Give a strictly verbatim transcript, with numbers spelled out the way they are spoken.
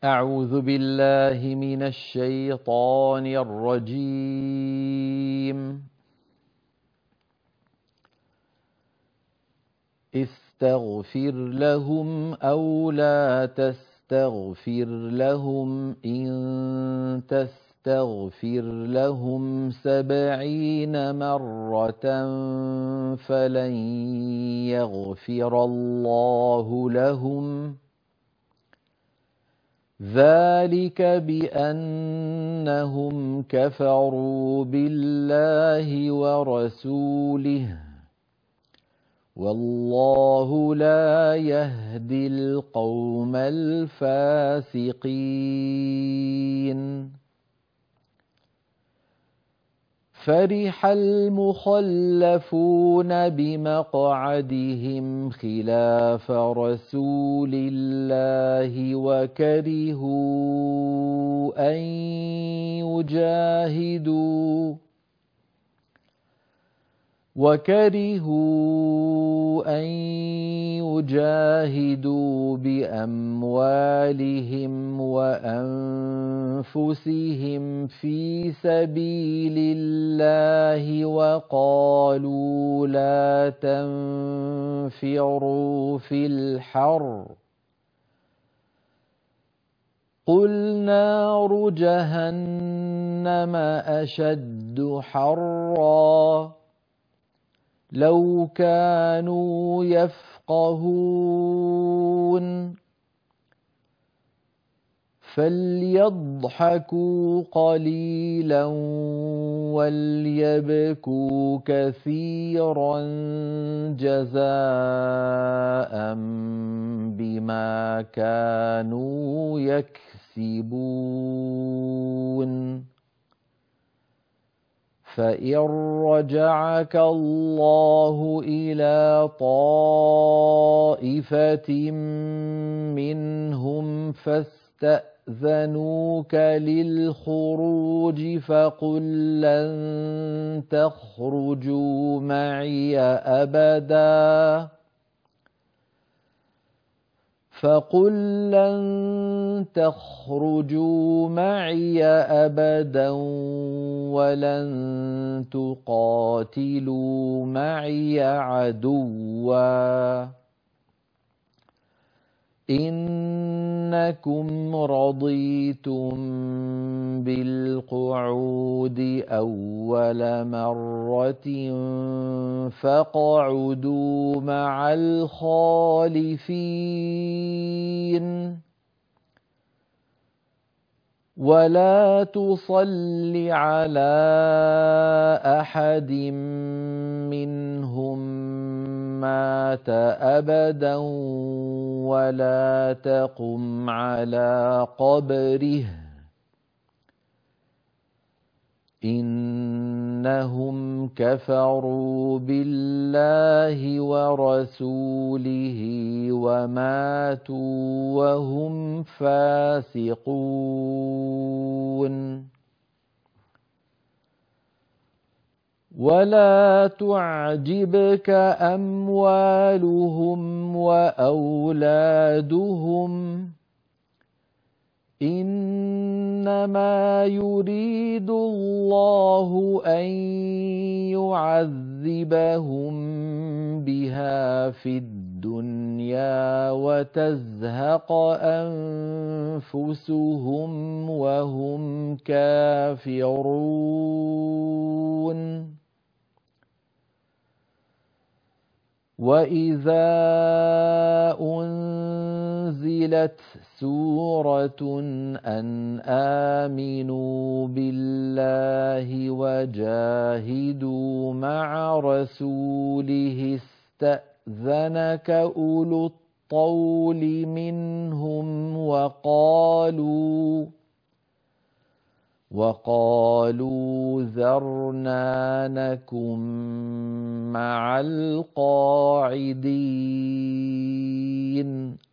أعوذ بالله من الشيطان الرجيم. استغفر لهم أو لا تستغفر لهم إن تستغفر لهم سبعين مرة فلن يغفر الله لهم ذلك بأنهم كفروا بالله ورسوله والله لا يهدي القوم الفاسقين. فرح المخلفون بمقعدهم خلاف رسول الله وكرهوا أن يجاهدوا وكرهوا أن يجاهدوا بأموالهم وأنفسهم في سبيل الله وقالوا لا تنفروا في الحر قل نار جهنم أشد حرا لو كانوا يفقهون فليضحكوا قليلا وليبكوا كثيرا جزاء بما كانوا يكسبون. فإن رجعك الله إلى طائفة منهم فاستأذنوك للخروج فقل لن تخرجوا معي أبدا فقل لن تخرجوا معي أبدا ولن تقاتلوا معي عدوا إنكم رضيتم بالقعود أول مرة فاقعدوا مع الخالفين ولا تصل على أحد منهم مات أبدا ولا تقم على قبره إنهم كفروا بالله ورسوله وماتوا وهم فاسقون. ولا تعجبك أموالهم وأولادهم إنما يريد الله أن يعذبهم بها في الدنيا وتزهق أنفسهم وهم كافرون. وإذا أنزلت سورة أن آمنوا بالله وجاهدوا مع رسوله استأذنك أولو الطول منهم وقالوا وقالوا ذرنا نكن مع القاعدين